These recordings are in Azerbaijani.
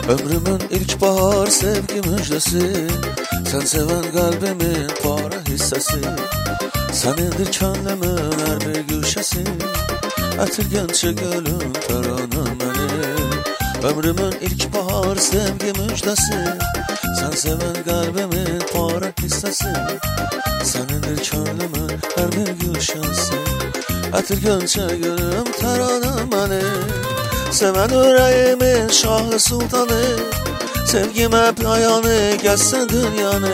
Ömrümün ilk bahar sevgi müjdesi, sen seven kalbimin para hissesi. Senindir könlümün her bir güşesi, Ətirgənçə gölüm təranəm mənim. Ömrümün ilk bahar sevgi müjdesi, sen seven kalbimin para hissesi. Senindir könlümün her bir güşesi, Ətirgənçə gölüm təranəm mənim. Seven yüreğimin şahı sultanı, sevgime payanı geçsen dünyanı.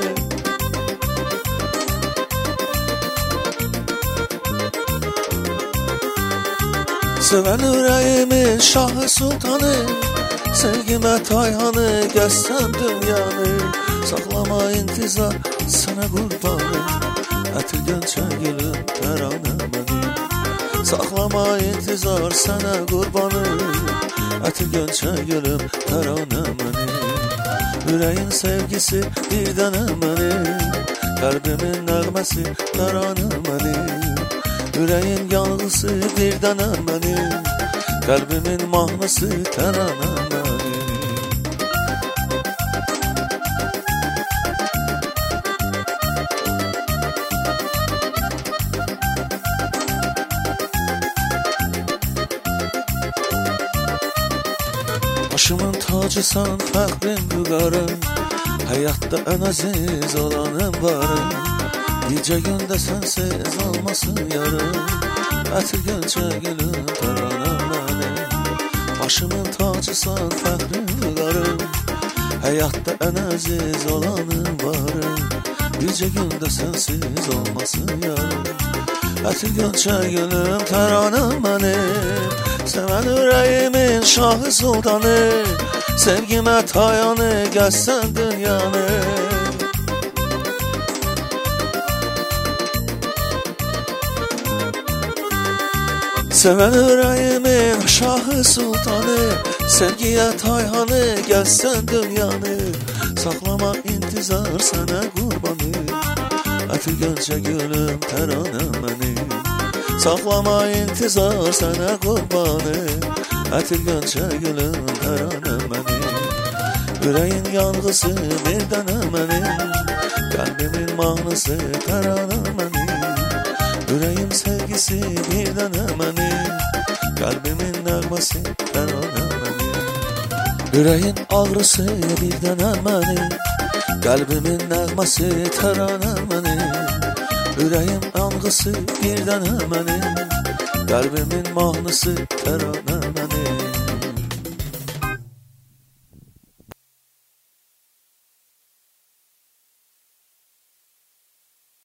Seven yüreğimin şahı sultanı, sevgime tayhanı geçsen dünyanı. Saklama intizar sana kurbanım, Ətirgənçə gülüm təranəm mənim. Saklama intizar sana kurbanım, Ətirgənçə gülüm təranəm mənim. Yüreğin sevgisi bir dənəm mənim, kalbimin nəğməsi təranəm mənim. Yüreğin yanğısı bir dənəm mənim, kalbimin mahnısı təranəm mənim. Başımın tacısan, fəxrim vüqarım, həyatda ən əziz olanım varım. Gecə gündə sənsiz olmasın yarım, Ətirgənçə gülüm təranəm mənim. Başımın tacısan, fəxrim vüqarım, həyatda ən əziz olanım varım. Gecə gündə sənsiz olmasın yarım, Ətirgənçə gülüm təranəm mənim. Seven yüreğimin şahı sultanı, sevgime tayanı geçsen dünyanı. Seven yüreğimin şahı sultanı, sevgiye tayhanı geçsen dünyanı. Saklama intizar sana kurbanı, Ətirgənçə gülüm təranəm mənim. Saklama intizar sana kurbanı, Ətirgənçə gülüm təranəm mənim. Yüreğin yanğısı bir dənəm mənim, kalbimin mahnısı təranəm mənim. Yüreğin sevgisi bir dənəm mənim, kalbimin nəğməsi təranəm mənim. Yüreğin ağrısı bir dənəm mənim, kalbimin nəğməsi təranəm mənim. Yüreğim yanğısı bir dənəm mənim, kalbimin mahnısı təranəm mənim.